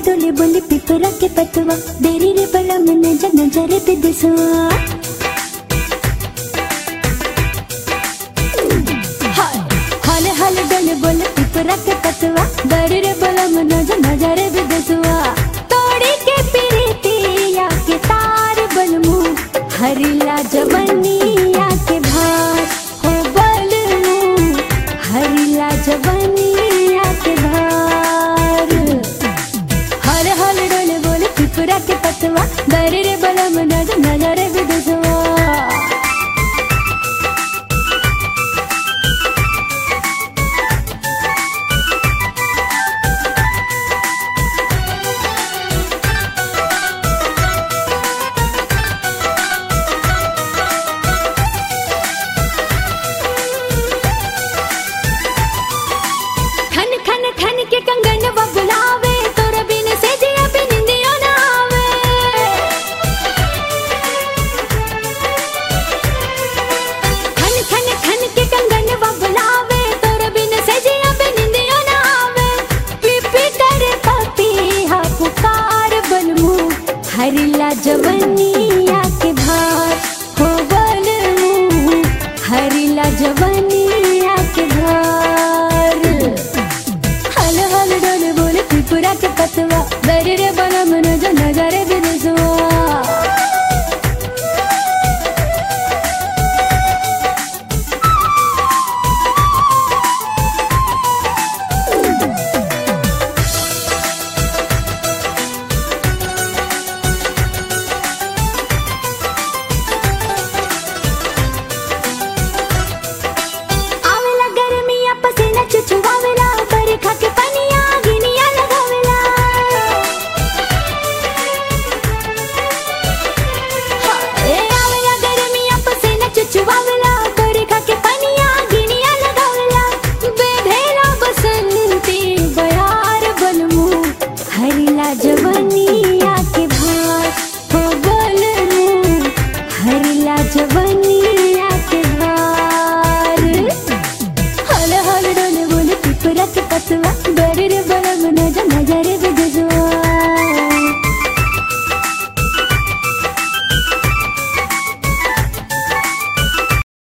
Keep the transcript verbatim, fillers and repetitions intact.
डोले बोले पिपरा के पतवा देरी रे बला में नजर नजर पे दिसवा हाल हाल डोले बोले पिपरा के पतवा देरी रे बला में नजर नजर पे दिसवा तोड़ी के पीरितिया के तार बलमू हरिला जवनिया के भार हो बलमू हरिला जवनिया के भार हर हल डोले बोले पिपरा के पतवा दरे रे बलम नजर नजर विदसवा खन खन खन के कंगन बुलावे तोर बिन से जिया बिन निंदियो ना आवे खन खन खन के कंगन बुलावे तोर बिन से जिया बिन निंदियो ना आवे पिपी करे पपी हा पुकार बलमू हरिला जवनिया के भार हो बलमू हरिला जवनिया के भार हल हल डोले बोले पिपरा के पतवा दरे रे बलम नजर नजर विदसवा